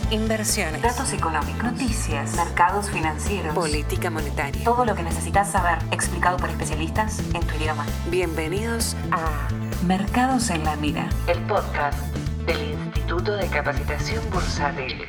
inversiones, datos económicos, noticias, mercados financieros, política monetaria. Todo lo que necesitas saber, explicado por especialistas en tu idioma. Bienvenidos a Mercados en la Mira, el podcast del Instituto de Capacitación Bursátil.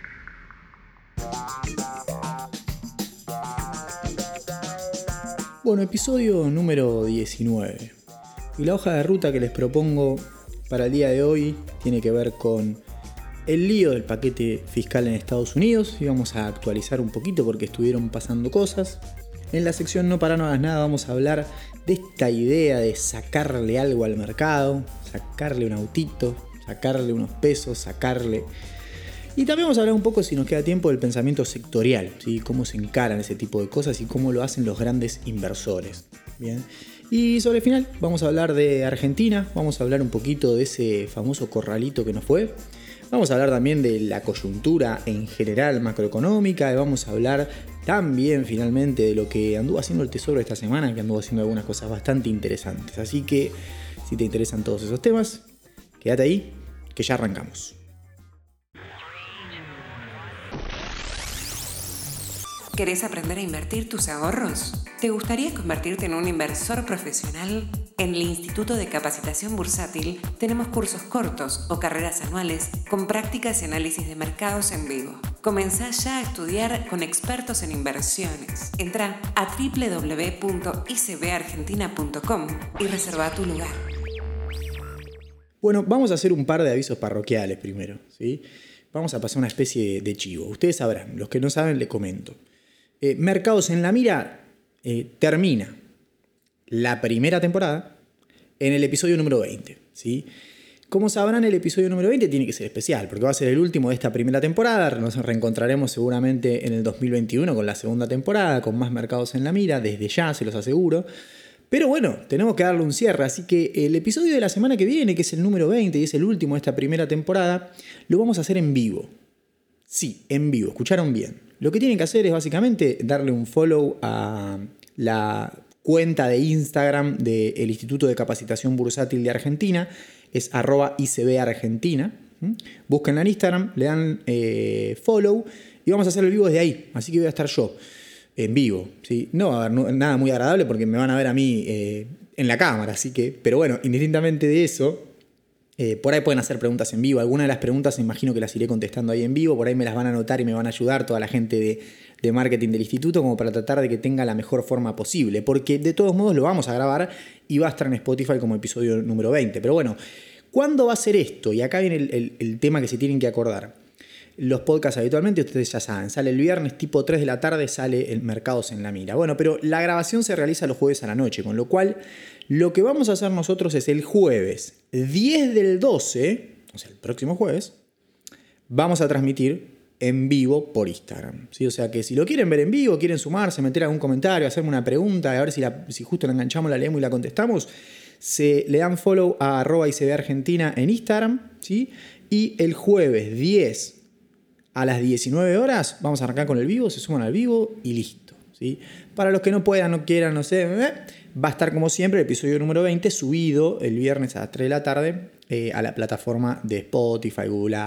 Bueno, episodio número 19. Y la hoja de ruta que les propongo para el día de hoy tiene que ver con el lío del paquete fiscal en Estados Unidos. Y vamos a actualizar un poquito porque estuvieron pasando cosas. En la sección No para no hagas nada vamos a hablar de esta idea de sacarle algo al mercado, sacarle un autito, sacarle unos pesos, sacarle... Y también vamos a hablar un poco, si nos queda tiempo, del pensamiento sectorial, ¿sí? Cómo se encaran ese tipo de cosas y cómo lo hacen los grandes inversores. Bien. Y sobre el final vamos a hablar de Argentina, vamos a hablar un poquito de ese famoso corralito que nos fue. Vamos a hablar también de la coyuntura en general macroeconómica y vamos a hablar también finalmente de lo que anduvo haciendo el Tesoro esta semana, que anduvo haciendo algunas cosas bastante interesantes. Así que si te interesan todos esos temas, quédate ahí, que ya arrancamos. ¿Querés aprender a invertir tus ahorros? ¿Te gustaría convertirte en un inversor profesional? En el Instituto de Capacitación Bursátil tenemos cursos cortos o carreras anuales con prácticas y análisis de mercados en vivo. Comenzá ya a estudiar con expertos en inversiones. Entrá a www.icbargentina.com y reserva tu lugar. Bueno, vamos a hacer un par de avisos parroquiales primero, ¿sí? Vamos a pasar una especie de chivo. Ustedes sabrán, los que no saben les comento. Mercados en la Mira termina la primera temporada en el episodio número 20, ¿sí? Como sabrán, el episodio número 20 tiene que ser especial, porque va a ser el último de esta primera temporada. Nos reencontraremos seguramente en el 2021 con la segunda temporada, con más Mercados en la Mira, desde ya, se los aseguro. Pero bueno, tenemos que darle un cierre, así que el episodio de la semana que viene, que es el número 20 y es el último de esta primera temporada, lo vamos a hacer en vivo. Sí, en vivo, escucharon bien. Lo que tienen que hacer es básicamente darle un follow a la cuenta de Instagram del Instituto de Capacitación Bursátil de Argentina, es @icbargentina. Búsquenla en Instagram, le dan follow y vamos a hacer el vivo desde ahí, así que voy a estar yo en vivo, ¿sí? No va a haber nada muy agradable porque me van a ver a mí en la cámara, así que, pero bueno, indistintamente de eso, por ahí pueden hacer preguntas en vivo. Algunas de las preguntas imagino que las iré contestando ahí en vivo, por ahí me las van a anotar y me van a ayudar toda la gente de marketing del instituto como para tratar de que tenga la mejor forma posible, porque de todos modos lo vamos a grabar y va a estar en Spotify como episodio número 20. Pero bueno, ¿cuándo va a ser esto? Y acá viene el tema que se tienen que acordar. Los podcasts habitualmente, ustedes ya saben, sale el viernes tipo 3 de la tarde, sale el Mercados en la Mira. Bueno, pero la grabación se realiza los jueves a la noche, con lo cual lo que vamos a hacer nosotros es el jueves 10 del 12, o sea, el próximo jueves, vamos a transmitir en vivo por Instagram, ¿sí? O sea que si lo quieren ver en vivo, quieren sumarse, meter algún comentario, hacerme una pregunta, a ver si justo la enganchamos, la leemos y la contestamos, le dan follow a @icbargentina en Instagram, ¿sí? Y el jueves 10 a las 19 horas vamos a arrancar con el vivo, se suman al vivo y listo, ¿sí? Para los que no puedan, no quieran, no sé, va a estar como siempre el episodio número 20 subido el viernes a las 3 de la tarde a la plataforma de Spotify,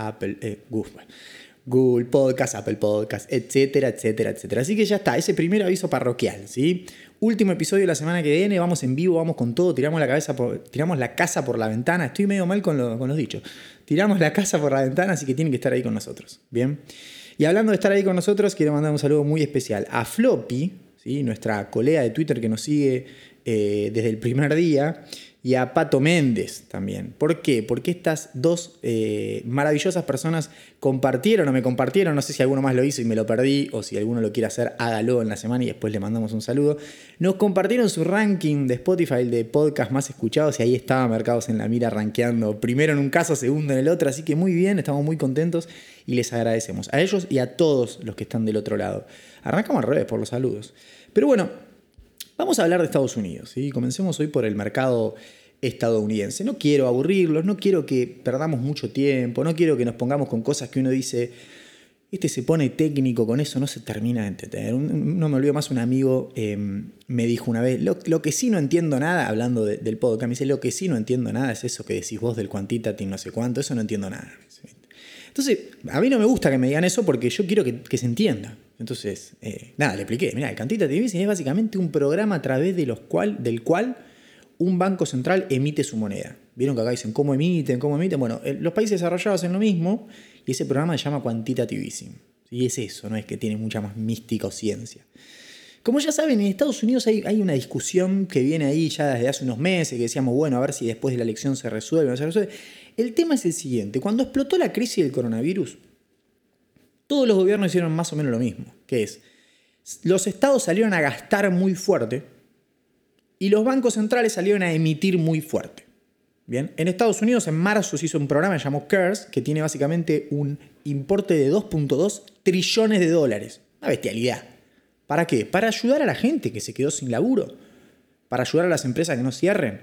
Google Podcast, Apple Podcast, etcétera, etcétera, etcétera. Así que ya está, ese primer aviso parroquial, ¿sí? Último episodio de la semana que viene, vamos en vivo, vamos con todo, tiramos la casa por la ventana. Estoy medio mal con los dichos. Tiramos la casa por la ventana, así que tienen que estar ahí con nosotros, ¿bien? Y hablando de estar ahí con nosotros, quiero mandar un saludo muy especial a Floppy, ¿sí? Nuestra colega de Twitter que nos sigue desde el primer día, y a Pato Méndez también. ¿Por qué? Porque estas dos maravillosas personas compartieron o me compartieron, no sé si alguno más lo hizo y me lo perdí, o si alguno lo quiere hacer, hágalo en la semana y después le mandamos un saludo. Nos compartieron su ranking de Spotify de podcast más escuchados y ahí estaba Mercados en la Mira rankeando primero en un caso, segundo en el otro, así que muy bien, estamos muy contentos y les agradecemos a ellos y a todos los que están del otro lado. Arrancamos al revés por los saludos. Pero bueno, vamos a hablar de Estados Unidos, ¿sí? Comencemos hoy por el mercado estadounidense. No quiero aburrirlos, no quiero que perdamos mucho tiempo, no quiero que nos pongamos con cosas que uno dice, se pone técnico, con eso no se termina de entender. No me olvido más, un amigo me dijo una vez, lo que sí no entiendo nada, hablando del podcast, me dice, lo que sí no entiendo nada es eso que decís vos del quantitative no sé cuánto, eso no entiendo nada. Entonces, a mí no me gusta que me digan eso porque yo quiero que se entienda. Entonces, le expliqué. Mirá, el quantitative easing es básicamente un programa a través del cual un banco central emite su moneda. Vieron que acá dicen cómo emiten. Bueno, los países desarrollados hacen lo mismo y ese programa se llama quantitative easing. Y es eso, no es que tiene mucha más mística o ciencia. Como ya saben, en Estados Unidos hay una discusión que viene ahí ya desde hace unos meses, que decíamos, bueno, a ver si después de la elección se resuelve o no se resuelve. El tema es el siguiente. Cuando explotó la crisis del coronavirus, todos los gobiernos hicieron más o menos lo mismo, que es, los estados salieron a gastar muy fuerte y los bancos centrales salieron a emitir muy fuerte. Bien, en Estados Unidos en marzo se hizo un programa llamado CARES, que tiene básicamente un importe de $2.2 trillones. Una bestialidad. ¿Para qué? Para ayudar a la gente que se quedó sin laburo, para ayudar a las empresas que no cierren,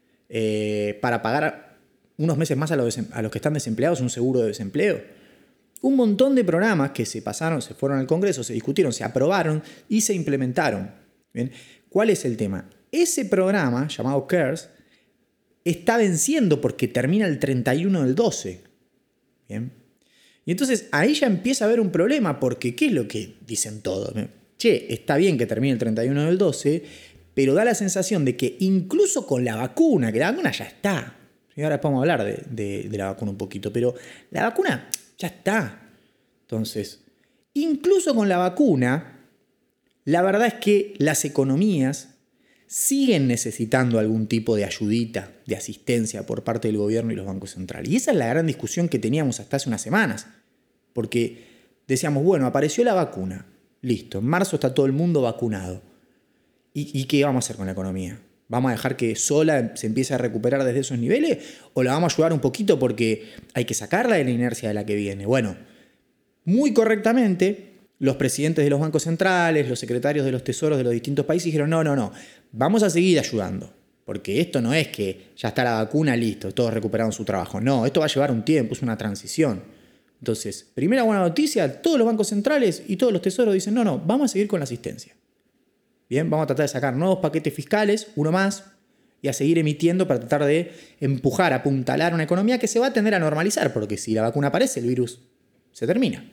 para pagar unos meses más a los que están desempleados un seguro de desempleo. Un montón de programas que se fueron al Congreso, se discutieron, se aprobaron y se implementaron. ¿Bien? ¿Cuál es el tema? Ese programa, llamado CARES, está venciendo porque termina el 31/12. ¿Bien? Y entonces ahí ya empieza a haber un problema porque ¿qué es lo que dicen todos? Che, está bien que termine el 31/12, pero da la sensación de que incluso con la vacuna, que la vacuna ya está, y ahora podemos hablar de la vacuna un poquito, pero la vacuna ya está. Entonces, incluso con la vacuna, la verdad es que las economías siguen necesitando algún tipo de ayudita, de asistencia por parte del gobierno y los bancos centrales. Y esa es la gran discusión que teníamos hasta hace unas semanas. Porque decíamos, bueno, apareció la vacuna. Listo, en marzo está todo el mundo vacunado. ¿Y qué vamos a hacer con la economía? ¿Vamos a dejar que sola se empiece a recuperar desde esos niveles? ¿O la vamos a ayudar un poquito porque hay que sacarla de la inercia de la que viene? Bueno, muy correctamente, los presidentes de los bancos centrales, los secretarios de los tesoros de los distintos países dijeron, no, vamos a seguir ayudando. Porque esto no es que ya está la vacuna, listo, todos recuperaron su trabajo. No, esto va a llevar un tiempo, es una transición. Entonces, primera buena noticia, todos los bancos centrales y todos los tesoros dicen, no, vamos a seguir con la asistencia. Bien, vamos a tratar de sacar nuevos paquetes fiscales, uno más, y a seguir emitiendo para tratar de empujar, apuntalar una economía que se va a tender a normalizar, porque si la vacuna aparece, el virus se termina.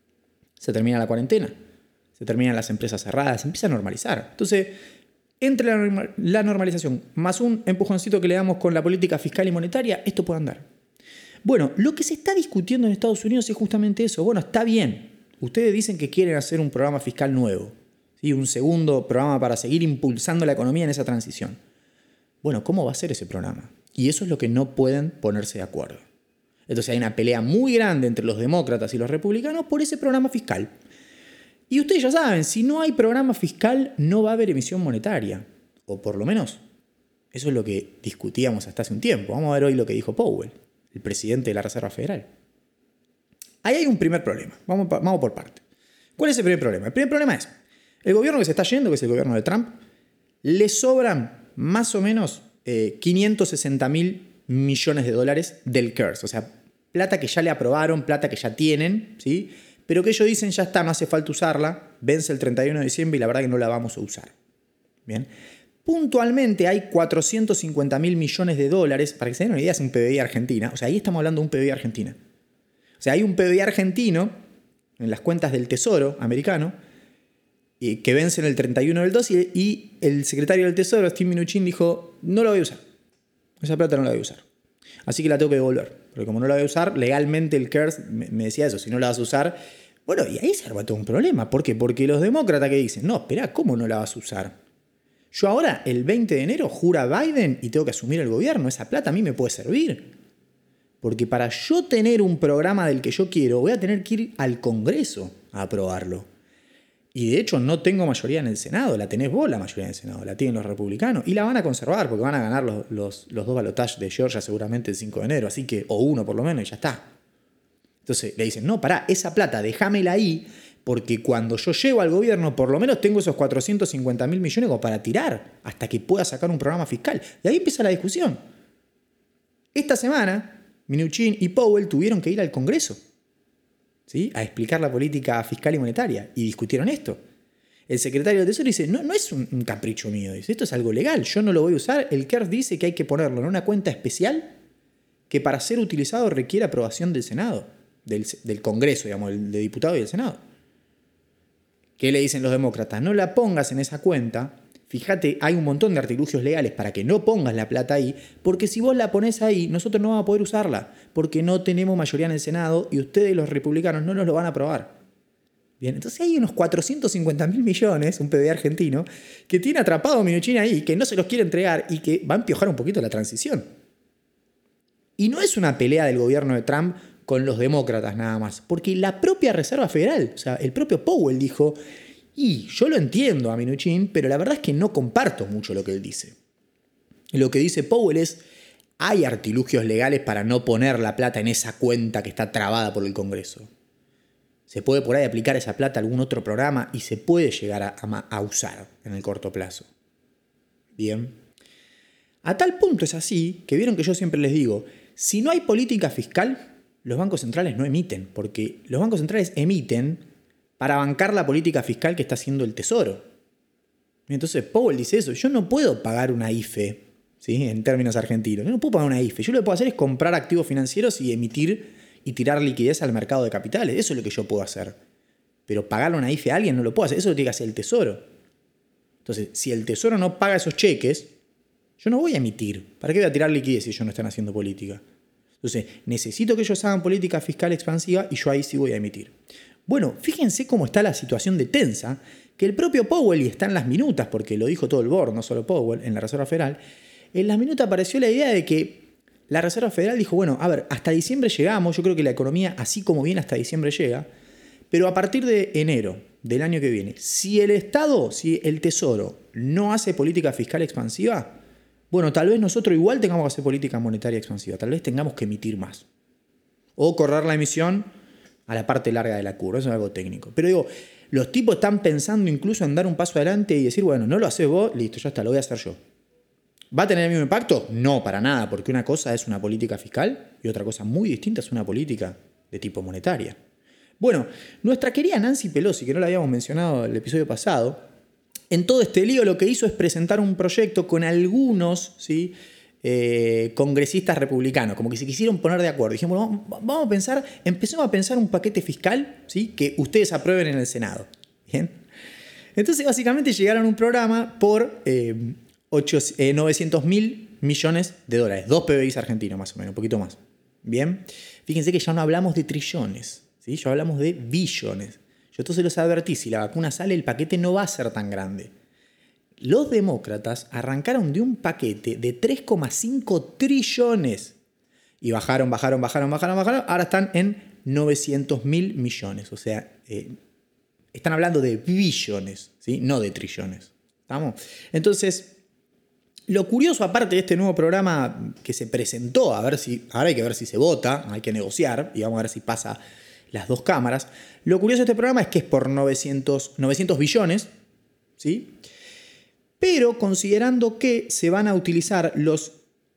Se termina la cuarentena, se terminan las empresas cerradas, se empieza a normalizar. Entonces, entre la normalización más un empujoncito que le damos con la política fiscal y monetaria, esto puede andar. Bueno, lo que se está discutiendo en Estados Unidos es justamente eso. Bueno, está bien. Ustedes dicen que quieren hacer un programa fiscal nuevo, ¿sí? Un segundo programa para seguir impulsando la economía en esa transición. Bueno, ¿cómo va a ser ese programa? Y eso es lo que no pueden ponerse de acuerdo. Entonces hay una pelea muy grande entre los demócratas y los republicanos por ese programa fiscal. Y ustedes ya saben, si no hay programa fiscal, no va a haber emisión monetaria. O por lo menos, eso es lo que discutíamos hasta hace un tiempo. Vamos a ver hoy lo que dijo Powell, el presidente de la Reserva Federal. Ahí hay un primer problema. Vamos por parte. ¿Cuál es el primer problema? El primer problema es, el gobierno que se está yendo, que es el gobierno de Trump, le sobran más o menos 560.000 millones de dólares del CARES. O sea, plata que ya le aprobaron, plata que ya tienen, ¿sí? Pero que ellos dicen ya está, no hace falta usarla, vence el 31 de diciembre y la verdad que no la vamos a usar. Bien. Puntualmente hay 450.000 millones de dólares, para que se den una idea, es un PBI Argentina. O sea, ahí estamos hablando de un PBI Argentina. O sea, hay un PBI argentino en las cuentas del Tesoro americano que vence en el 31/12 y el secretario del Tesoro, Steve Mnuchin, dijo, no la voy a usar. Esa plata no la voy a usar. Así que la tengo que devolver. Porque como no la voy a usar, legalmente el CARES me decía eso, si no la vas a usar. Bueno, y ahí se arma todo un problema. ¿Por qué? Porque los demócratas que dicen, no, espera, ¿cómo no la vas a usar? Yo ahora, el 20 de enero, jura Biden y tengo que asumir el gobierno. Esa plata a mí me puede servir. Porque para yo tener un programa del que yo quiero, voy a tener que ir al Congreso a aprobarlo. Y de hecho no tengo mayoría en el Senado, la tenés vos la mayoría en el Senado, la tienen los republicanos. Y la van a conservar porque van a ganar los dos balotajes de Georgia seguramente el 5 de enero, así que, o uno por lo menos, y ya está. Entonces le dicen, no, pará, esa plata déjamela ahí, porque cuando yo llego al gobierno por lo menos tengo esos 450.000 millones como para tirar, hasta que pueda sacar un programa fiscal. Y ahí empieza la discusión. Esta semana, Mnuchin y Powell tuvieron que ir al Congreso, ¿sí? A explicar la política fiscal y monetaria. Y discutieron esto. El secretario de Tesoro dice, no es un capricho mío. Dice, esto es algo legal, yo no lo voy a usar. El CARES dice que hay que ponerlo en una cuenta especial que para ser utilizado requiere aprobación del Senado. del Congreso, digamos, de diputados y del Senado. ¿Qué le dicen los demócratas? No la pongas en esa cuenta. Fíjate, hay un montón de artilugios legales para que no pongas la plata ahí, porque si vos la ponés ahí, nosotros no vamos a poder usarla, porque no tenemos mayoría en el Senado y ustedes, los republicanos, no nos lo van a aprobar. Bien, entonces hay unos 450.000 millones, un PBI argentino, que tiene atrapado a Minuchin ahí, que no se los quiere entregar y que va a empiojar un poquito la transición. Y no es una pelea del gobierno de Trump con los demócratas nada más, porque la propia Reserva Federal, o sea, el propio Powell dijo, y yo lo entiendo a Minuchin, pero la verdad es que no comparto mucho lo que él dice. Lo que dice Powell es, hay artilugios legales para no poner la plata en esa cuenta que está trabada por el Congreso. Se puede por ahí aplicar esa plata a algún otro programa y se puede llegar a usar en el corto plazo. Bien. A tal punto es así que vieron que yo siempre les digo, si no hay política fiscal, los bancos centrales no emiten, porque los bancos centrales emiten para bancar la política fiscal que está haciendo el Tesoro. Entonces Powell dice eso, yo no puedo pagar una IFE, ¿sí? En términos argentinos, yo no puedo pagar una IFE, yo lo que puedo hacer es comprar activos financieros y emitir y tirar liquidez al mercado de capitales, eso es lo que yo puedo hacer. Pero pagarle una IFE a alguien no lo puedo hacer, eso lo tiene que hacer el Tesoro. Entonces, si el Tesoro no paga esos cheques, yo no voy a emitir. ¿Para qué voy a tirar liquidez si ellos no están haciendo política? Entonces, necesito que ellos hagan política fiscal expansiva y yo ahí sí voy a emitir. Bueno, fíjense cómo está la situación de tensa, que el propio Powell, y está en las minutas, porque lo dijo todo el board, no solo Powell, en la Reserva Federal, en las minutas apareció la idea de que la Reserva Federal dijo, bueno, a ver, hasta diciembre llegamos, yo creo que la economía así como viene hasta diciembre llega, pero a partir de enero del año que viene, si el Estado, si el Tesoro no hace política fiscal expansiva, bueno, tal vez nosotros igual tengamos que hacer política monetaria expansiva, tal vez tengamos que emitir más. O correr la emisión a la parte larga de la curva, eso es algo técnico. Pero digo, los tipos están pensando incluso en dar un paso adelante y decir, bueno, no lo haces vos, listo, ya está, lo voy a hacer yo. ¿Va a tener el mismo impacto? No, para nada, porque una cosa es una política fiscal y otra cosa muy distinta es una política de tipo monetaria. Bueno, nuestra querida Nancy Pelosi, que no la habíamos mencionado en el episodio pasado, en todo este lío lo que hizo es presentar un proyecto con algunos, ¿sí? Congresistas republicanos, como que se quisieron poner de acuerdo. Dijimos, bueno, vamos a pensar, empecemos a pensar un paquete fiscal, ¿sí? Que ustedes aprueben en el Senado. ¿Bien? Entonces, básicamente llegaron a un programa por 900.000 millones de dólares. 2 PBIs argentinos, más o menos, un poquito más. Bien. Fíjense que ya no hablamos de trillones, ¿sí? Ya hablamos de billones. Yo entonces los advertí, si la vacuna sale, el paquete no va a ser tan grande. Los demócratas arrancaron de un paquete de 3,5 trillones y bajaron. Ahora están en 900.000 millones. O sea, están hablando de billones, ¿sí? No de trillones. ¿Estamos? Entonces, lo curioso, aparte de este nuevo programa que se presentó, ahora hay que ver si se vota, hay que negociar y vamos a ver si pasa las dos cámaras. Lo curioso de este programa es que es por 900 billones, ¿sí? Pero considerando que se van a utilizar los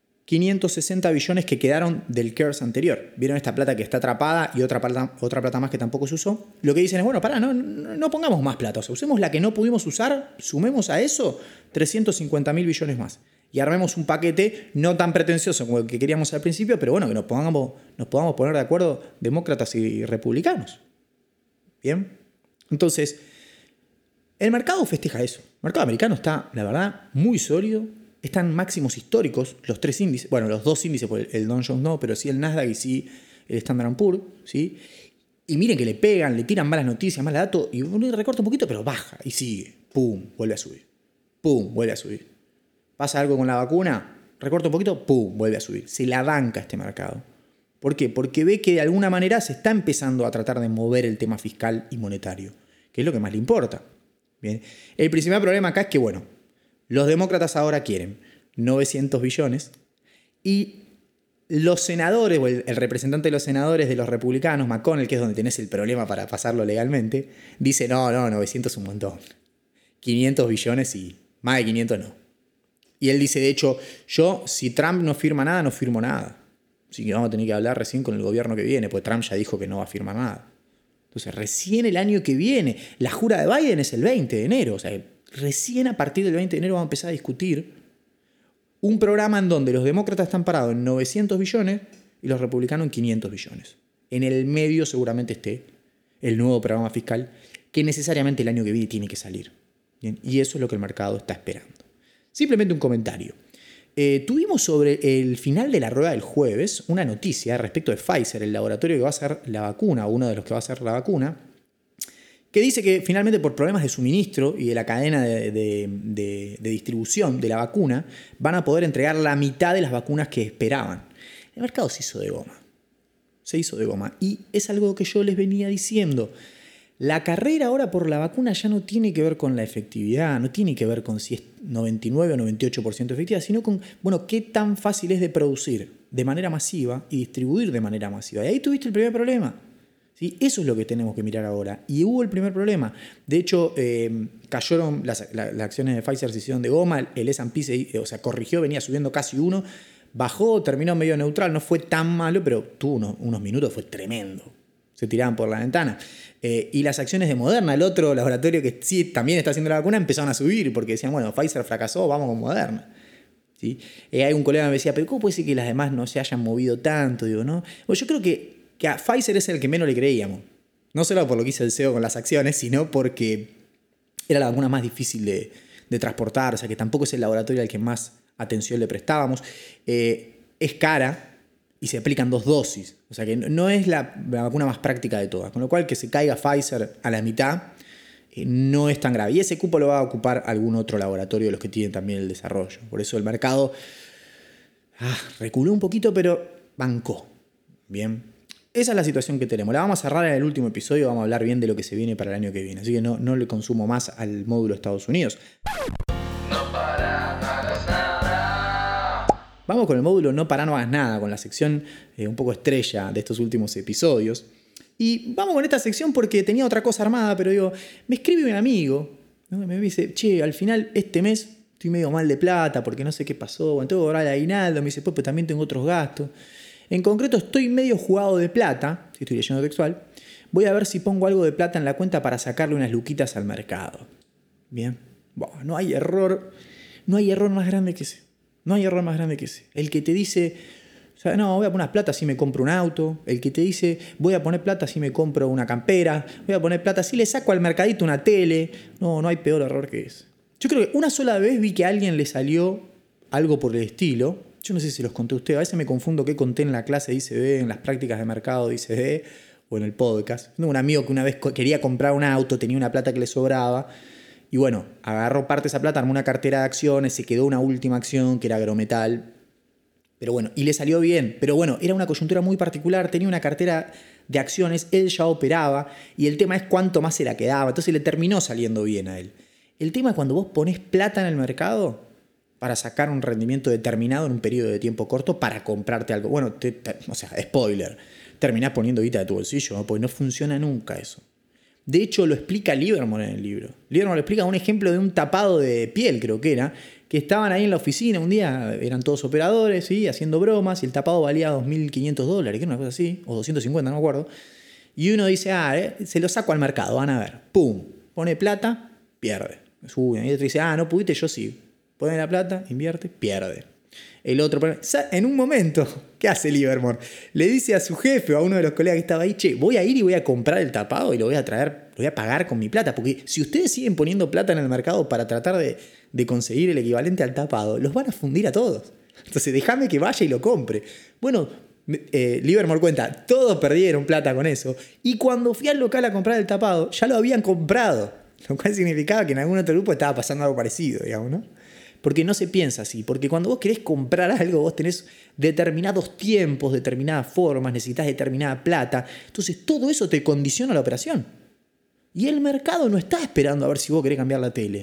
560 billones que quedaron del CARES anterior. ¿Vieron esta plata que está atrapada y otra plata más que tampoco se usó? Lo que dicen es, bueno, no pongamos más plata, o sea, usemos la que no pudimos usar, sumemos a eso 350.000 billones más. Y armemos un paquete no tan pretencioso como el que queríamos al principio, pero bueno, que nos podamos poner de acuerdo demócratas y republicanos. ¿Bien? Entonces, el mercado festeja eso. El mercado americano está, la verdad, muy sólido. Están máximos históricos los 3 índices. Bueno, los 2 índices, porque el Dow Jones no, pero sí el Nasdaq y sí el Standard & Poor's, ¿sí? Y miren que le pegan, le tiran malas noticias, malos datos, y uno recorta un poquito, pero baja y sigue. Pum, vuelve a subir. Pum, vuelve a subir. Pasa algo con la vacuna, recorta un poquito, pum, vuelve a subir. Se la banca este mercado. ¿Por qué? Porque ve que de alguna manera se está empezando a tratar de mover el tema fiscal y monetario, que es lo que más le importa. Bien. El principal problema acá es que, bueno, los demócratas ahora quieren 900 billones y los senadores, o el representante de los senadores de los republicanos, McConnell, que es donde tenés el problema para pasarlo legalmente, dice, no, 900 es un montón. 500 billones y más de 500 no. Y él dice, de hecho, yo, si Trump no firma nada, no firmo nada. Así que vamos a tener que hablar recién con el gobierno que viene, porque Trump ya dijo que no va a firmar nada. Entonces, recién el año que viene, la jura de Biden es el 20 de enero, o sea, recién a partir del 20 de enero vamos a empezar a discutir un programa en donde los demócratas están parados en 900 billones y los republicanos en 500 billones. En el medio seguramente esté el nuevo programa fiscal que necesariamente el año que viene tiene que salir. Bien, y eso es lo que el mercado está esperando. Simplemente un comentario. Tuvimos sobre el final de la rueda del jueves una noticia respecto de Pfizer, el laboratorio que va a hacer la vacuna, o uno de los que va a hacer la vacuna, que dice que finalmente por problemas de suministro y de la cadena de distribución de la vacuna van a poder entregar la mitad de las vacunas que esperaban. El mercado se hizo de goma. Se hizo de goma. Y es algo que yo les venía diciendo. La carrera ahora por la vacuna ya no tiene que ver con la efectividad, no tiene que ver con si es 99 o 98% efectiva, sino con, bueno, qué tan fácil es de producir de manera masiva y distribuir de manera masiva. Y ahí tuviste el primer problema. ¿Sí? Eso es lo que tenemos que mirar ahora. Y hubo el primer problema. De hecho, cayeron las acciones de Pfizer, se hicieron de goma, el S&P corrigió, venía subiendo casi 1, bajó, terminó medio neutral, no fue tan malo, pero tuvo unos minutos, fue tremendo. Se tiraban por la ventana. Y las acciones de Moderna, el otro laboratorio que sí también está haciendo la vacuna, empezaron a subir porque decían, bueno, Pfizer fracasó, vamos con Moderna. ¿Sí? Hay un colega que me decía, pero ¿cómo puede ser que las demás no se hayan movido tanto? Digo, ¿no? Bueno, yo creo que a Pfizer es el que menos le creíamos. No solo por lo que hizo el CEO con las acciones, sino porque era la vacuna más difícil de transportar, o sea que tampoco es el laboratorio al que más atención le prestábamos. Es cara y se aplican 2 dosis, o sea que no es la vacuna más práctica de todas, con lo cual que se caiga Pfizer a la mitad no es tan grave. Y ese cupo lo va a ocupar algún otro laboratorio de los que tienen también el desarrollo. Por eso el mercado reculó un poquito, pero bancó. Bien. Esa es la situación que tenemos. La vamos a cerrar en el último episodio. Vamos a hablar bien de lo que se viene para el año que viene. Así que no le consumo más al módulo Estados Unidos. No para, no hagas nada. Vamos con el módulo No para, no hagas nada, con la sección un poco estrella de estos últimos episodios. Y vamos con esta sección porque tenía otra cosa armada, pero digo, me escribe un amigo, ¿no? Me dice, che, al final este mes estoy medio mal de plata porque no sé qué pasó, bueno, tengo que cobrar el aguinaldo, me dice, pues también tengo otros gastos. En concreto estoy medio jugado de plata, si estoy leyendo textual, voy a ver si pongo algo de plata en la cuenta para sacarle unas luquitas al mercado. Bien, bueno, no hay error más grande que ese. No hay error más grande que ese. El que te dice, o sea, no, voy a poner plata si me compro un auto. El que te dice, voy a poner plata si me compro una campera. Voy a poner plata si le saco al mercadito una tele. No hay peor error que ese. Yo creo que una sola vez vi que a alguien le salió algo por el estilo. Yo no sé si los conté a ustedes. A veces me confundo qué conté en la clase de ICB, en las prácticas de mercado de ICB o en el podcast. Tengo un amigo que una vez quería comprar un auto, tenía una plata que le sobraba. Y bueno, agarró parte de esa plata, armó una cartera de acciones, se quedó una última acción que era Agrometal. Pero bueno, y le salió bien. Pero bueno, era una coyuntura muy particular, tenía una cartera de acciones, él ya operaba y el tema es cuánto más se la quedaba. Entonces le terminó saliendo bien a él. El tema es cuando vos ponés plata en el mercado para sacar un rendimiento determinado en un periodo de tiempo corto para comprarte algo. Bueno, o sea, spoiler, terminás poniendo guita de tu bolsillo, ¿no? Porque no funciona nunca eso. De hecho, lo explica Livermore en el libro. Livermore lo explica un ejemplo de un tapado de piel, creo que era, que estaban ahí en la oficina un día, eran todos operadores, ¿sí? Haciendo bromas, y el tapado valía $2.500, que era una cosa así, o 250, no me acuerdo. Y uno dice, se lo saco al mercado, van a ver. ¡Pum! Pone plata, pierde. Sube. Y el otro dice, no pudiste, yo sí. Pone la plata, invierte, pierde. El otro, en un momento, ¿qué hace Livermore? Le dice a su jefe o a uno de los colegas que estaba ahí, che, voy a ir y voy a comprar el tapado y lo voy a traer, lo voy a pagar con mi plata, porque si ustedes siguen poniendo plata en el mercado para tratar de conseguir el equivalente al tapado, los van a fundir a todos. Entonces déjame que vaya y lo compre. Bueno, Livermore cuenta, todos perdieron plata con eso, y cuando fui al local a comprar el tapado, ya lo habían comprado, lo cual significaba que en algún otro grupo estaba pasando algo parecido, digamos, ¿no? Porque no se piensa así, porque cuando vos querés comprar algo, vos tenés determinados tiempos, determinadas formas, necesitas determinada plata, entonces todo eso te condiciona la operación. Y el mercado no está esperando a ver si vos querés cambiar la tele.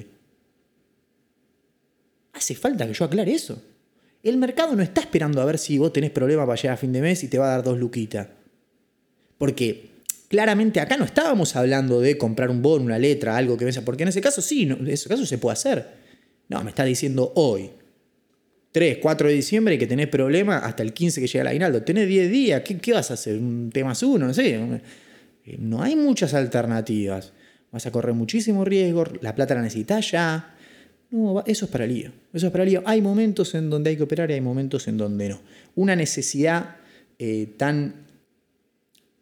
Hace falta que yo aclare eso. El mercado no está esperando a ver si vos tenés problemas para llegar a fin de mes y te va a dar 2 luquitas. Porque claramente acá no estábamos hablando de comprar un bono, una letra, algo que venza, porque en ese caso sí, en ese caso se puede hacer. No, me está diciendo hoy, 3, 4 de diciembre, que tenés problemas hasta el 15 que llega el aguinaldo. Tenés 10 días, ¿qué vas a hacer? ¿Un T+1? No sé. No hay muchas alternativas. Vas a correr muchísimo riesgo, la plata la necesitas ya. No, eso es para lío. Eso es para lío. Hay momentos en donde hay que operar y hay momentos en donde no. Una necesidad tan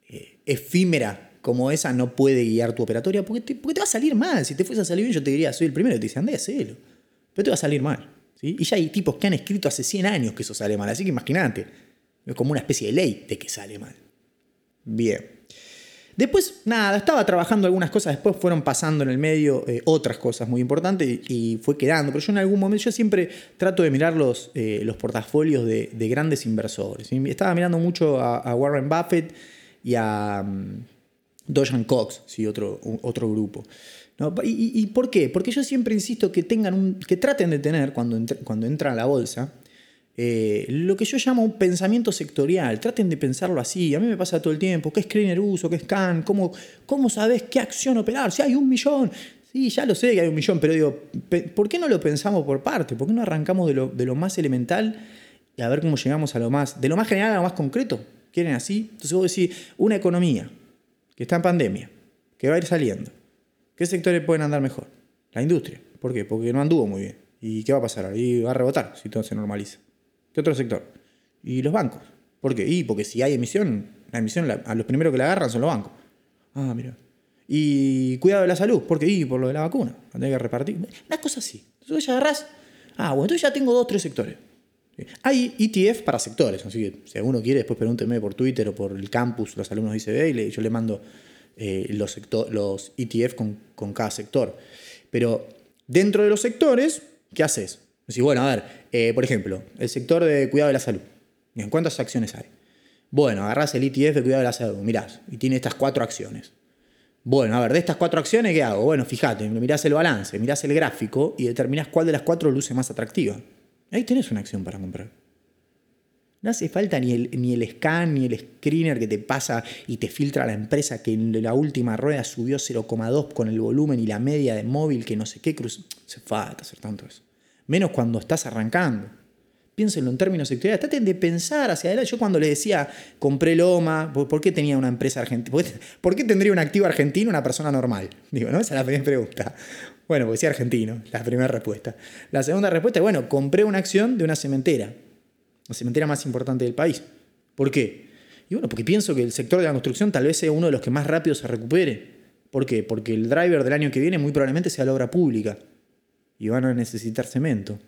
efímera como esa no puede guiar tu operatoria porque te va a salir mal. Si te fuese a salir bien, yo te diría, soy el primero que te dice, andá, hacelo. Pero te va a salir mal. ¿Sí? Y ya hay tipos que han escrito hace 100 años que eso sale mal. Así que imagínate, es como una especie de ley de que sale mal. Bien. Después, nada, estaba trabajando algunas cosas, después fueron pasando en el medio otras cosas muy importantes y fue quedando. Pero yo en algún momento, yo siempre trato de mirar los portafolios de grandes inversores. ¿Sí? Estaba mirando mucho a Warren Buffett y a Dojan Cox, ¿sí? otro grupo. ¿No? ¿Y por qué? Porque yo siempre insisto que traten de tener, cuando entran a la bolsa, lo que yo llamo un pensamiento sectorial. Traten de pensarlo así. A mí me pasa todo el tiempo. ¿Qué screener uso? ¿Qué scan? ¿Cómo sabes qué acción operar? Si hay 1 millón. Sí, ya lo sé que hay 1 millón, pero digo, ¿por qué no lo pensamos por parte? ¿Por qué no arrancamos de lo más elemental y a ver cómo llegamos a de lo más general a lo más concreto? ¿Quieren así? Entonces vos decís, una economía que está en pandemia, que va a ir saliendo. ¿Qué sectores pueden andar mejor? La industria. ¿Por qué? Porque no anduvo muy bien. ¿Y qué va a pasar? Y va a rebotar si todo se normaliza. ¿Qué otro sector? Y los bancos. ¿Por qué? Porque si hay emisión, a los primeros que la agarran son los bancos. Ah, mira. Y cuidado de la salud. ¿Por qué? Por lo de la vacuna. Hay que repartir. Una cosa así. Entonces ya agarrás. Bueno, entonces ya tengo 2 o 3 sectores. Hay ETF para sectores, así que si alguno quiere, después pregúnteme por Twitter o por el campus, los alumnos de ICB, y yo le mando los ETF con cada sector. Pero dentro de los sectores, ¿qué haces? Decís, bueno, a ver, por ejemplo, el sector de cuidado de la salud. ¿En cuántas acciones hay? Bueno, agarrás el ETF de cuidado de la salud, mirás, y tiene estas 4 acciones. Bueno, a ver, de estas 4 acciones, ¿qué hago? Bueno, fíjate, mirás el balance, mirás el gráfico y determinás cuál de las 4 luce más atractiva. Ahí tenés una acción para comprar. No hace falta ni el scan, ni el screener que te pasa y te filtra la empresa que en la última rueda subió 0,2 con el volumen y la media de móvil que no sé qué cruz. Hace falta hacer tanto eso. Menos cuando estás arrancando. Piénsenlo en términos sectoriales. Traten de pensar hacia adelante. Yo cuando le decía, compré Loma, ¿por qué tenía una empresa argentina? ¿Por qué tendría un activo argentino una persona normal? Digo, ¿no? Esa es la primera pregunta. Bueno, porque sí argentino, la primera respuesta. La segunda respuesta es, bueno, compré una acción de una cementera. La cementera más importante del país. ¿Por qué? Y bueno, porque pienso que el sector de la construcción tal vez sea uno de los que más rápido se recupere. ¿Por qué? Porque el driver del año que viene muy probablemente sea la obra pública. Y van a necesitar cemento.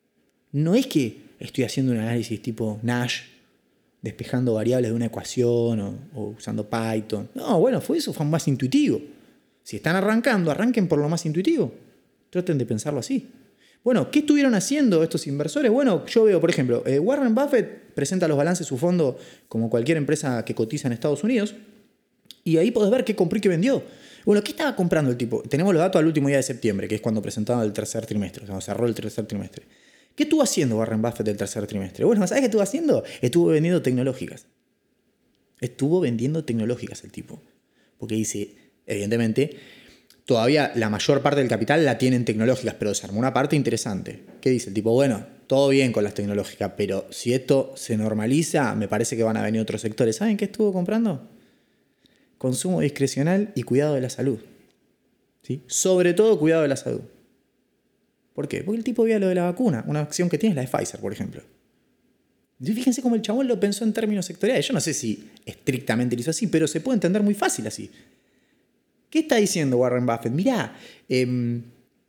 No es que estoy haciendo un análisis tipo Nash, despejando variables de una ecuación o usando Python. No, bueno, fue más intuitivo. Si están arrancando, arranquen por lo más intuitivo. Traten de pensarlo así. Bueno, ¿qué estuvieron haciendo estos inversores? Bueno, yo veo, por ejemplo, Warren Buffett presenta los balances de su fondo como cualquier empresa que cotiza en Estados Unidos. Y ahí podés ver qué compró y qué vendió. Bueno, ¿qué estaba comprando el tipo? Tenemos los datos al último día de septiembre, que es cuando presentaban el tercer trimestre. O sea, cerró el tercer trimestre. ¿Qué estuvo haciendo Warren Buffett del tercer trimestre? Bueno, ¿sabes qué estuvo haciendo? Estuvo vendiendo tecnológicas. Estuvo vendiendo tecnológicas el tipo. Porque dice, evidentemente, todavía la mayor parte del capital la tienen tecnológicas, pero desarmó una parte interesante. ¿Qué dice el tipo? Bueno, todo bien con las tecnológicas, pero si esto se normaliza, me parece que van a venir otros sectores. ¿Saben qué estuvo comprando? Consumo discrecional y cuidado de la salud. ¿Sí? Sobre todo cuidado de la salud. ¿Por qué? Porque el tipo veía lo de la vacuna. Una acción que tiene es la de Pfizer, por ejemplo. Y fíjense cómo el chabón lo pensó en términos sectoriales. Yo no sé si estrictamente lo hizo así, pero se puede entender muy fácil así. ¿Qué está diciendo Warren Buffett? Mirá, el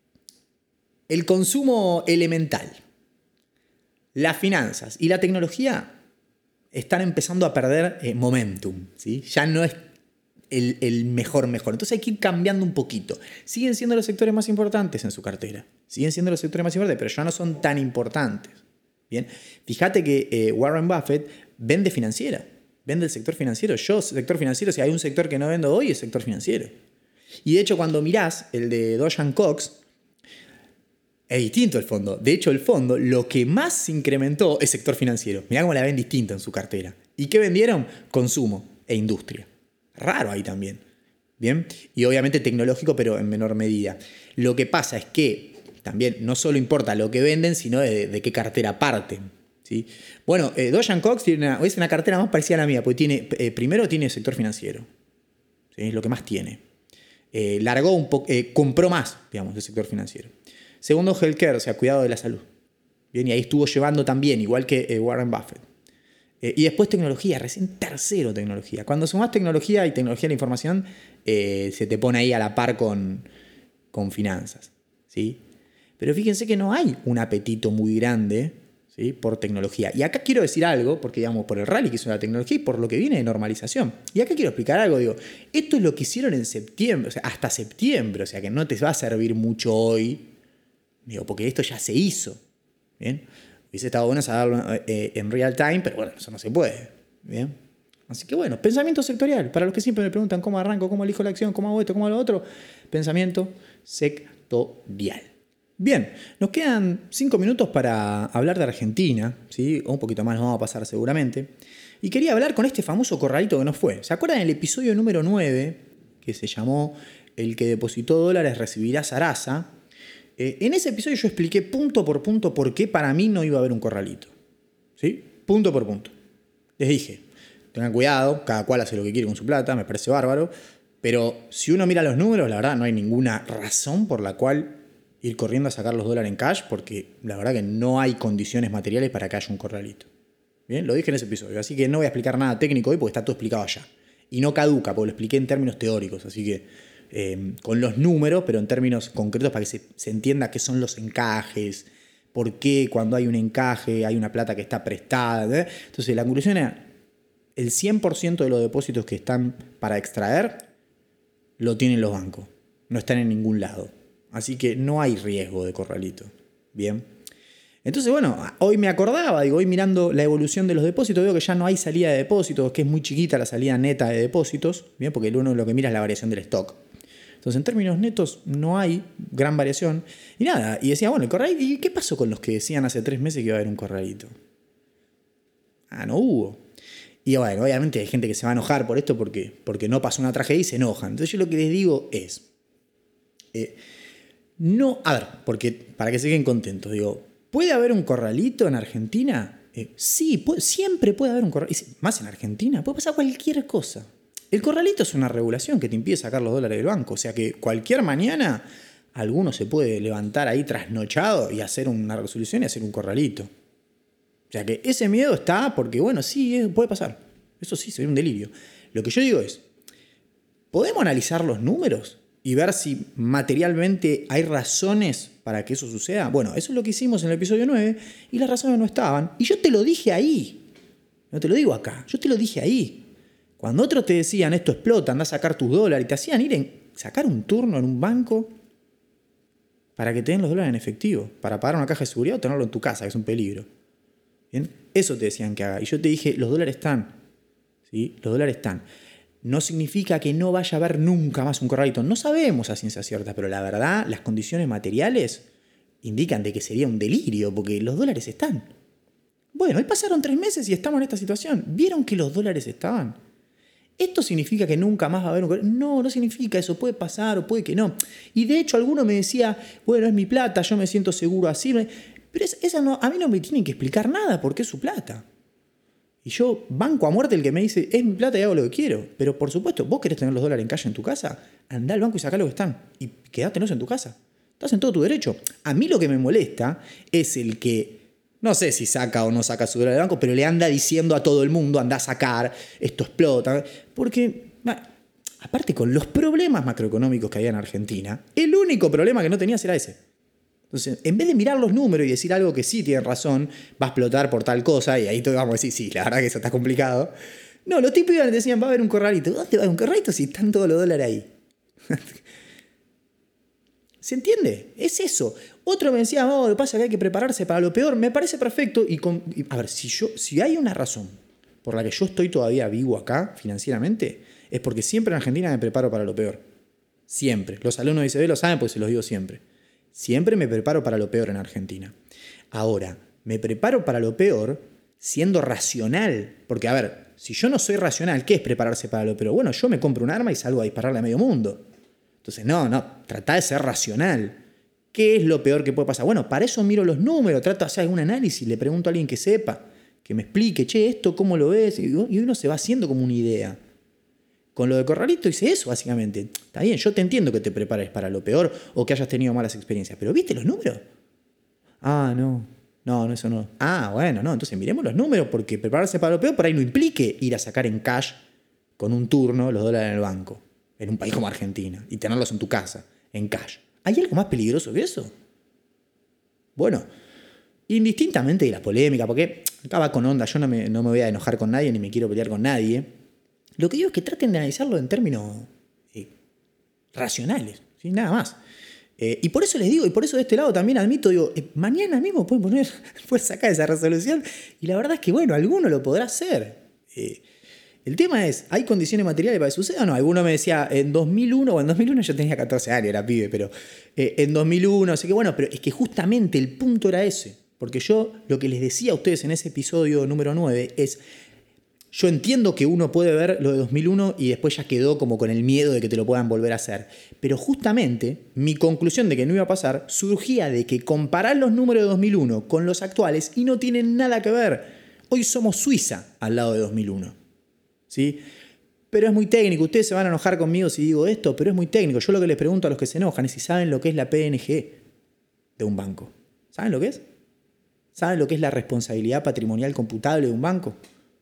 consumo elemental, las finanzas y la tecnología están empezando a perder momentum. ¿Sí? Ya no es el mejor. Entonces hay que ir cambiando un poquito. Siguen siendo los sectores más importantes en su cartera. Siguen siendo los sectores más importantes, pero ya no son tan importantes. Bien, fíjate que Warren Buffett vende financiera. Vende el sector financiero. Yo, sector financiero, si hay un sector que no vendo hoy, es sector financiero. Y de hecho, cuando mirás el de Dojan Cox, es distinto el fondo. De hecho, el fondo lo que más se incrementó es sector financiero. Mirá cómo la ven distinta en su cartera. ¿Y qué vendieron? Consumo e industria. Raro ahí también. Bien, y obviamente tecnológico, pero en menor medida. Lo que pasa es que también no solo importa lo que venden, sino de qué cartera parten. ¿Sí? Bueno, Dojan Cox es una cartera más parecida a la mía, porque primero tiene sector financiero. ¿Sí? Es lo que más tiene. Largó un poco, compró más, digamos, del sector financiero. Segundo, healthcare, o sea, cuidado de la salud. Bien, y ahí estuvo llevando también, igual que Warren Buffett. Y después tecnología, recién tercero tecnología. Cuando sumás tecnología y tecnología de la información, se te pone ahí a la par con finanzas, ¿sí? Pero fíjense que no hay un apetito muy grande, ¿sí?, por tecnología. Y acá quiero decir algo, porque digamos, por el rally que hizo la tecnología y por lo que viene de normalización. Y acá quiero explicar algo, digo, esto es lo que hicieron en septiembre, o sea, hasta septiembre, o sea, que no te va a servir mucho hoy, digo, porque esto ya se hizo, ¿bien? Hubiese estado bueno saberlo en real time, pero bueno, eso no se puede, ¿bien? Así que bueno, pensamiento sectorial. Para los que siempre me preguntan cómo arranco, cómo elijo la acción, cómo hago esto, cómo hago lo otro, pensamiento sectorial. Bien, nos quedan 5 minutos para hablar de Argentina, ¿sí? O un poquito más nos vamos a pasar seguramente. Y quería hablar con este famoso corralito que nos fue. ¿Se acuerdan del episodio número 9, que se llamó El que depositó dólares recibirá zaraza? En ese episodio yo expliqué punto por punto por qué para mí no iba a haber un corralito. ¿Sí? Punto por punto. Les dije, tengan cuidado, cada cual hace lo que quiere con su plata, me parece bárbaro, pero si uno mira los números, la verdad no hay ninguna razón por la cual ir corriendo a sacar los dólares en cash, porque la verdad que no hay condiciones materiales para que haya un corralito. Bien, lo dije en ese episodio, así que no voy a explicar nada técnico hoy porque está todo explicado allá. Y no caduca, porque lo expliqué en términos teóricos, así que con los números, pero en términos concretos para que se entienda qué son los encajes, por qué cuando hay un encaje hay una plata que está prestada. Entonces la conclusión era, el 100% de los depósitos que están para extraer lo tienen los bancos, no están en ningún lado. Así que no hay riesgo de corralito. Bien. Entonces, bueno, hoy me acordaba, hoy mirando la evolución de los depósitos, veo que ya no hay salida de depósitos, que es muy chiquita la salida neta de depósitos, bien, porque uno lo que mira es la variación del stock. Entonces, en términos netos, no hay gran variación. Y nada, y decía, bueno, el corralito, ¿y qué pasó con los que decían hace 3 meses que iba a haber un corralito? No hubo. Y bueno, obviamente hay gente que se va a enojar por esto porque no pasó una tragedia y se enojan. Entonces, yo lo que les digo es, no, a ver, porque para que se queden contentos, digo, ¿puede haber un corralito en Argentina? Sí, siempre puede haber un corralito. Más en Argentina, puede pasar cualquier cosa. El corralito es una regulación que te impide sacar los dólares del banco. O sea que cualquier mañana alguno se puede levantar ahí trasnochado y hacer una resolución y hacer un corralito. O sea que ese miedo está porque, bueno, sí, puede pasar. Eso sí, sería un delirio. Lo que yo digo es, ¿podemos analizar los números y ver si materialmente hay razones para que eso suceda? Bueno, eso es lo que hicimos en el episodio 9 y las razones no estaban. Y yo te lo dije ahí. No te lo digo acá. Yo te lo dije ahí. Cuando otros te decían, esto explota, anda a sacar tus dólares, y te hacían ir sacar un turno en un banco para que te den los dólares en efectivo, para pagar una caja de seguridad o tenerlo en tu casa, que es un peligro. ¿Bien? Eso te decían que haga. Y yo te dije, los dólares están. ¿Sí? Los dólares están. No significa que no vaya a haber nunca más un corralito. No sabemos a ciencia cierta, pero la verdad, las condiciones materiales indican de que sería un delirio, porque los dólares están. Bueno, hoy pasaron 3 meses y estamos en esta situación. ¿Vieron que los dólares estaban? ¿Esto significa que nunca más va a haber un corralito? No, no significa eso. Puede pasar o puede que no. Y de hecho, alguno me decía, bueno, es mi plata, yo me siento seguro así. Pero esa no, a mí no me tienen que explicar nada porque es su plata. Y yo banco a muerte el que me dice, es mi plata y hago lo que quiero. Pero por supuesto, vos querés tener los dólares en cash en tu casa, andá al banco y sacá lo que están. Y quedátelos en tu casa. Estás en todo tu derecho. A mí lo que me molesta es el que, no sé si saca o no saca su dólar del banco, pero le anda diciendo a todo el mundo, anda a sacar, esto explota. Porque, aparte con los problemas macroeconómicos que había en Argentina, el único problema que no tenías era ese. Entonces, en vez de mirar los números y decir algo que sí tiene razón, va a explotar por tal cosa, y ahí todos vamos a decir, sí, la verdad que eso está complicado. No, los tipos iban y decían, va a haber un corralito. ¿Dónde va a haber un corralito si están todos los dólares ahí? ¿Se entiende? Es eso. Otro me decía, lo que pasa es que hay que prepararse para lo peor. Me parece perfecto. A ver, si hay una razón por la que yo estoy todavía vivo acá financieramente, es porque siempre en Argentina me preparo para lo peor. Siempre. Los alumnos de ICB lo saben porque se los digo siempre. Siempre me preparo para lo peor en Argentina. Ahora, me preparo para lo peor siendo racional. Porque, a ver, si yo no soy racional, ¿qué es prepararse para lo peor? Bueno, yo me compro un arma y salgo a dispararle a medio mundo. Entonces, trata de ser racional. ¿Qué es lo peor que puede pasar? Bueno, para eso miro los números, trato de hacer algún análisis, le pregunto a alguien que sepa, que me explique, esto, ¿cómo lo ves? Y uno se va haciendo como una idea. Con lo de corralito hice eso, básicamente. Está bien, yo te entiendo que te prepares para lo peor o que hayas tenido malas experiencias, pero ¿viste los números? No. No, eso no. Ah, bueno, no. Entonces miremos los números, porque prepararse para lo peor por ahí no implique ir a sacar en cash con un turno los dólares en el banco, en un país como Argentina, y tenerlos en tu casa, en cash. ¿Hay algo más peligroso que eso? Bueno, indistintamente de la polémica, porque acá va con onda, yo no me voy a enojar con nadie ni me quiero pelear con nadie. Lo que digo es que traten de analizarlo en términos racionales, ¿sí? Nada más. Y por eso les digo, y por eso de este lado también admito, digo, mañana mismo pueden sacar esa resolución, y la verdad es que, bueno, alguno lo podrá hacer. El tema es, ¿hay condiciones materiales para que suceda o no? Alguno me decía, en 2001 yo tenía 14 años, era pibe, pero en 2001, así que bueno, pero es que justamente el punto era ese, porque yo lo que les decía a ustedes en ese episodio número 9 es, yo entiendo que uno puede ver lo de 2001 y después ya quedó como con el miedo de que te lo puedan volver a hacer. Pero justamente mi conclusión de que no iba a pasar surgía de que comparar los números de 2001 con los actuales y no tienen nada que ver. Hoy somos Suiza al lado de 2001. ¿Sí? Pero es muy técnico. Ustedes se van a enojar conmigo si digo esto, pero es muy técnico. Yo lo que les pregunto a los que se enojan es si saben lo que es la PNG de un banco. ¿Saben lo que es? ¿Saben lo que es la responsabilidad patrimonial computable de un banco?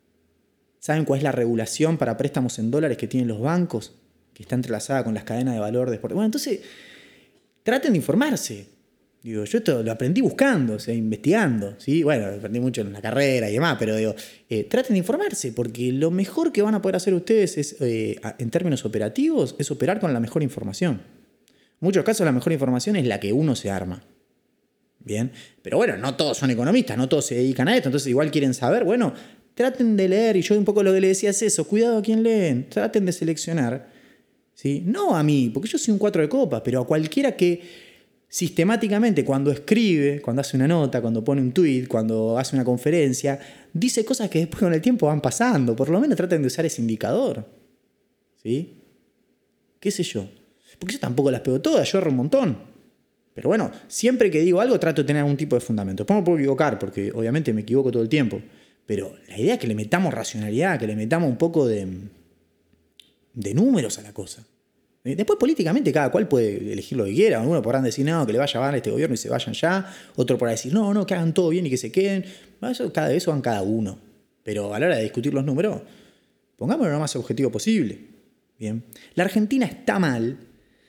¿Saben cuál es la regulación para préstamos en dólares que tienen los bancos? Que está entrelazada con las cadenas de valor de... Bueno, entonces, traten de informarse. Digo, yo esto lo aprendí buscando, o sea, investigando. ¿Sí? Bueno, aprendí mucho en la carrera y demás, pero digo, traten de informarse, porque lo mejor que van a poder hacer ustedes es, en términos operativos, es operar con la mejor información. En muchos casos la mejor información es la que uno se arma. Bien, pero bueno, no todos son economistas, no todos se dedican a esto, entonces igual quieren saber, bueno, traten de leer, y yo un poco lo que le decía es eso, cuidado a quien leen, traten de seleccionar, ¿sí? No a mí, porque yo soy un 4 de copas, pero a cualquiera que sistemáticamente cuando escribe, cuando hace una nota, cuando pone un tweet, cuando hace una conferencia, dice cosas que después con el tiempo van pasando, por lo menos traten de usar ese indicador, ¿sí? ¿Qué sé yo? Porque yo tampoco las pego todas, yo erro un montón. Pero bueno, siempre que digo algo trato de tener algún tipo de fundamento. Después me puedo equivocar, porque obviamente me equivoco todo el tiempo. Pero la idea es que le metamos racionalidad, que le metamos un poco de números a la cosa. Después políticamente cada cual puede elegir lo que quiera. Algunos podrán decir, no, que le vaya mal a este gobierno y se vayan ya. Otro podrá decir, no, que hagan todo bien y que se queden. Eso van cada uno. Pero a la hora de discutir los números, pongámoslo lo más objetivo posible. Bien. La Argentina está mal,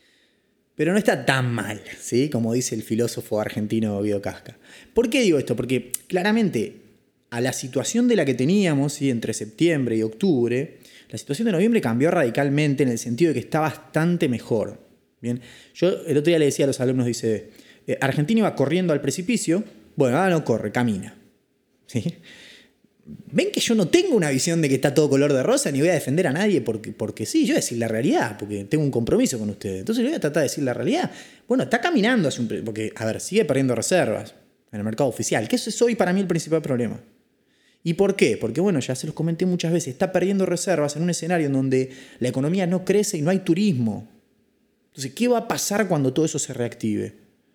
pero no está tan mal, ¿sí? Como dice el filósofo argentino Guido Casca. ¿Por qué digo esto? Porque claramente a la situación de la que teníamos, ¿sí? Entre septiembre y octubre, la situación de noviembre cambió radicalmente en el sentido de que está bastante mejor. Bien, yo el otro día le decía a los alumnos, dice, Argentina iba corriendo al precipicio, bueno, ahora no corre, camina. ¿Sí? Ven que yo no tengo una visión de que está todo color de rosa, ni voy a defender a nadie porque sí, yo voy a decir la realidad, porque tengo un compromiso con ustedes. Entonces yo voy a tratar de decir la realidad. Bueno, está caminando porque, a ver, sigue perdiendo reservas en el mercado oficial, que eso es hoy para mí el principal problema. ¿Y por qué? Porque, bueno, ya se los comenté muchas veces, está perdiendo reservas en un escenario en donde la economía no crece y no hay turismo. Entonces, ¿qué va a pasar cuando todo eso se reactive?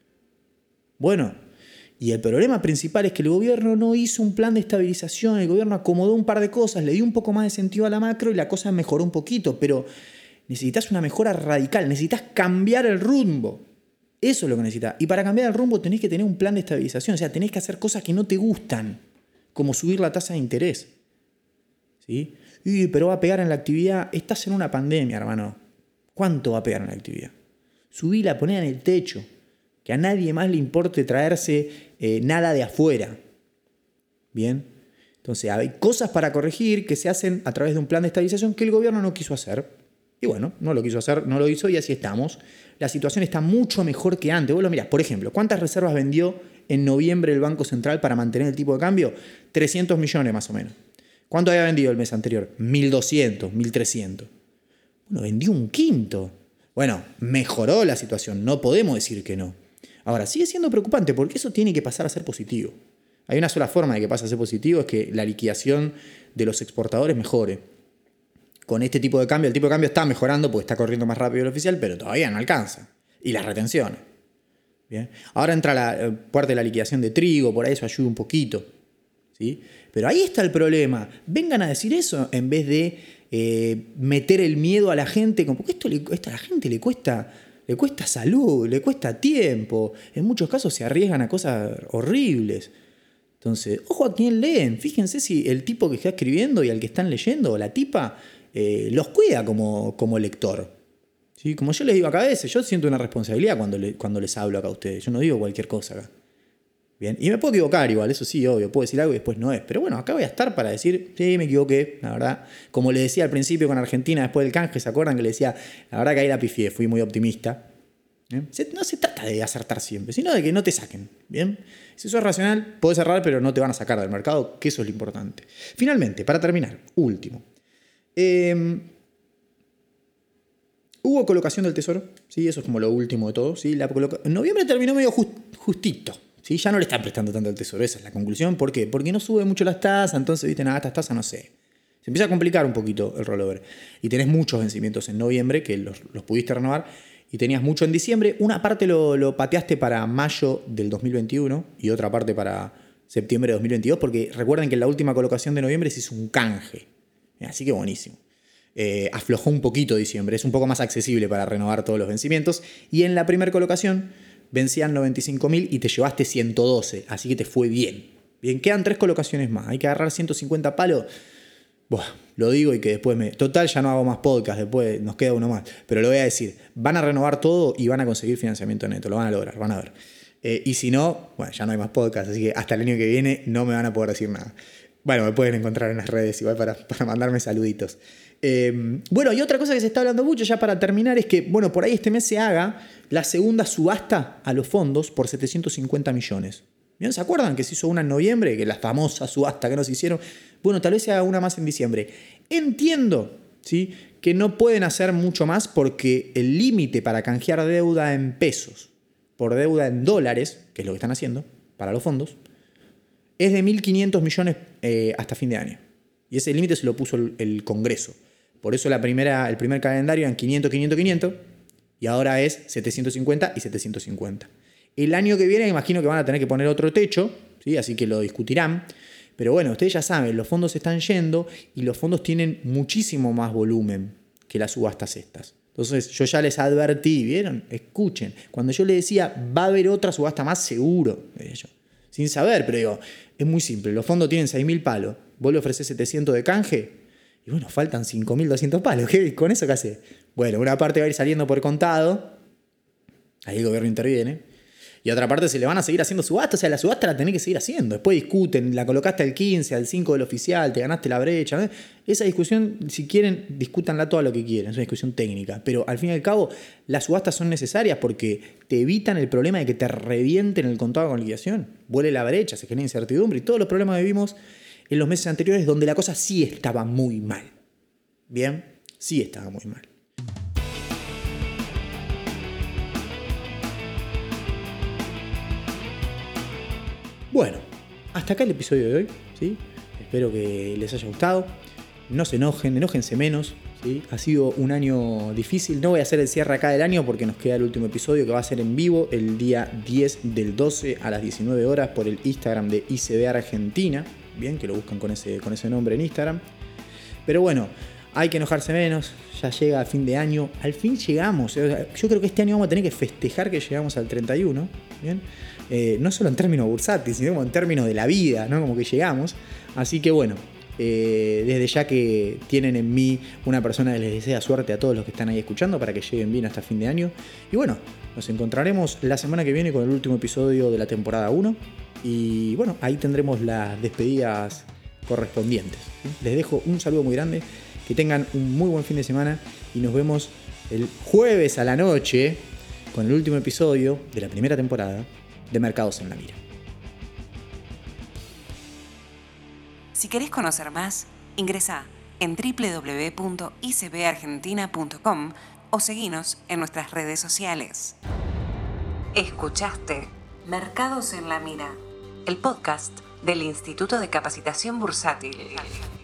Bueno, y el problema principal es que el gobierno no hizo un plan de estabilización, el gobierno acomodó un par de cosas, le dio un poco más de sentido a la macro y la cosa mejoró un poquito, pero necesitas una mejora radical, necesitas cambiar el rumbo. Eso es lo que necesitas. Y para cambiar el rumbo tenés que tener un plan de estabilización, o sea, tenés que hacer cosas que no te gustan, como subir la tasa de interés. ¿Sí? Pero va a pegar en la actividad. Estás en una pandemia, hermano. ¿Cuánto va a pegar en la actividad? Subíla, ponela en el techo. Que a nadie más le importe traerse nada de afuera. ¿Bien? Entonces, hay cosas para corregir que se hacen a través de un plan de estabilización que el gobierno no quiso hacer. Y bueno, no lo quiso hacer, no lo hizo y así estamos. La situación está mucho mejor que antes. Vos lo mirás, por ejemplo, ¿cuántas reservas vendió en noviembre el Banco Central para mantener el tipo de cambio? 300 millones más o menos. ¿Cuánto había vendido el mes anterior? 1.200, 1.300. Bueno, vendió un quinto. Bueno, mejoró la situación, no podemos decir que no. Ahora, sigue siendo preocupante porque eso tiene que pasar a ser positivo. Hay una sola forma de que pase a ser positivo, es que la liquidación de los exportadores mejore. Con este tipo de cambio, el tipo de cambio está mejorando porque está corriendo más rápido el oficial, pero todavía no alcanza. Y las retenciones. Bien. Ahora entra la parte de la liquidación de trigo, por ahí eso ayuda un poquito. ¿Sí? Pero ahí está el problema. Vengan a decir eso en vez de meter el miedo a la gente, porque esto a la gente le cuesta salud, le cuesta tiempo. En muchos casos se arriesgan a cosas horribles. Entonces, ojo a quién leen. Fíjense si el tipo que está escribiendo y al que están leyendo, o la tipa, los cuida como lector. ¿Sí? Como yo les digo acá a veces, yo siento una responsabilidad cuando les hablo acá a ustedes. Yo no digo cualquier cosa acá. Bien. Y me puedo equivocar igual, eso sí, obvio. Puedo decir algo y después no es. Pero bueno, acá voy a estar para decir, sí, me equivoqué, la verdad. Como le decía al principio con Argentina, después del canje, ¿se acuerdan que le decía? La verdad que ahí la pifié, fui muy optimista. ¿Bien? No se trata de acertar siempre, sino de que no te saquen. ¿Bien? Si sos racional, podés errar, pero no te van a sacar del mercado, que eso es lo importante. Finalmente, para terminar, último. Hubo colocación del tesoro, ¿sí? Eso es como lo último de todo. ¿Sí? En noviembre terminó medio justito. ¿Sí? Ya no le están prestando tanto al tesoro, esa es la conclusión. ¿Por qué? Porque no sube mucho las tasas, entonces, viste, nada, estas tasas no sé. Se empieza a complicar un poquito el rollover. Y tenés muchos vencimientos en noviembre que los pudiste renovar. Y tenías mucho en diciembre. Una parte lo pateaste para mayo del 2021 y otra parte para septiembre de 2022, porque recuerden que en la última colocación de noviembre se hizo un canje. Así que buenísimo. Aflojó un poquito diciembre, es un poco más accesible para renovar todos los vencimientos. Y en la primera colocación vencían 95.000 y te llevaste 112, así que te fue bien. Bien, quedan 3 colocaciones más, hay que agarrar 150 palos. Buah, lo digo y que después Total, ya no hago más podcast, después nos queda uno más. Pero lo voy a decir, van a renovar todo y van a conseguir financiamiento neto, lo van a lograr, van a ver. Y si no, bueno, ya no hay más podcast, así que hasta el año que viene no me van a poder decir nada. Bueno, me pueden encontrar en las redes igual para mandarme saluditos. Bueno, y otra cosa que se está hablando mucho ya para terminar es que, bueno, por ahí este mes se haga la segunda subasta a los fondos por 750 millones. ¿Bien? ¿Se acuerdan que se hizo una en noviembre? Que la famosa subasta que nos hicieron. Bueno, tal vez se haga una más en diciembre. Entiendo, ¿sí?, que no pueden hacer mucho más porque el límite para canjear deuda en pesos por deuda en dólares, que es lo que están haciendo para los fondos, es de 1.500 millones hasta fin de año. Y ese límite se lo puso el Congreso. Por eso el primer calendario eran 500, 500, 500 y ahora es 750 y 750. El año que viene imagino que van a tener que poner otro techo, ¿sí?, así que lo discutirán. Pero bueno, ustedes ya saben, los fondos se están yendo y los fondos tienen muchísimo más volumen que las subastas estas. Entonces yo ya les advertí, ¿vieron? Escuchen. Cuando yo les decía, va a haber otra subasta más seguro, yo, sin saber, pero digo, es muy simple. Los fondos tienen 6.000 palos. Vos le ofrecés 700 de canje y bueno, faltan 5.200 palos. ¿Qué? ¿Con eso qué haces? Bueno, una parte va a ir saliendo por contado. Ahí el gobierno interviene. Y otra parte se le van a seguir haciendo subasta. O sea, la subasta la tenés que seguir haciendo. Después discuten, la colocaste al 15, al 5 del oficial, te ganaste la brecha, ¿no? Esa discusión, si quieren, discútanla todo lo que quieran. Es una discusión técnica. Pero al fin y al cabo, las subastas son necesarias porque te evitan el problema de que te revienten el contado con liquidación. Vuele la brecha, se genera incertidumbre y todos los problemas que vimos en los meses anteriores donde la cosa sí estaba muy mal. ¿Bien? Sí estaba muy mal. Bueno, hasta acá el episodio de hoy, ¿sí? Espero que les haya gustado. No se enojen, enójense menos, ¿sí? Ha sido un año difícil. No voy a hacer el cierre acá del año porque nos queda el último episodio que va a ser en vivo el día 10 del 12 a las 19 horas por el Instagram de ICB Argentina. Bien, que lo buscan con ese nombre en Instagram. Pero bueno, hay que enojarse menos. Ya llega a fin de año. Al fin llegamos. Yo creo que este año vamos a tener que festejar que llegamos al 31. Bien. No solo en términos bursátiles, sino como en términos de la vida, ¿no? Como que llegamos. Así que bueno, desde ya que tienen en mí una persona que les desea suerte a todos los que están ahí escuchando para que lleguen bien hasta fin de año. Y bueno, nos encontraremos la semana que viene con el último episodio de la temporada 1. Y bueno, ahí tendremos las despedidas correspondientes. Les dejo un saludo muy grande, que tengan un muy buen fin de semana y nos vemos el jueves a la noche con el último episodio de la primera temporada de Mercados en la Mira. Si querés conocer más, ingresá en www.icbargentina.com o seguinos en nuestras redes sociales. Escuchaste Mercados en la Mira, el podcast del Instituto de Capacitación Bursátil.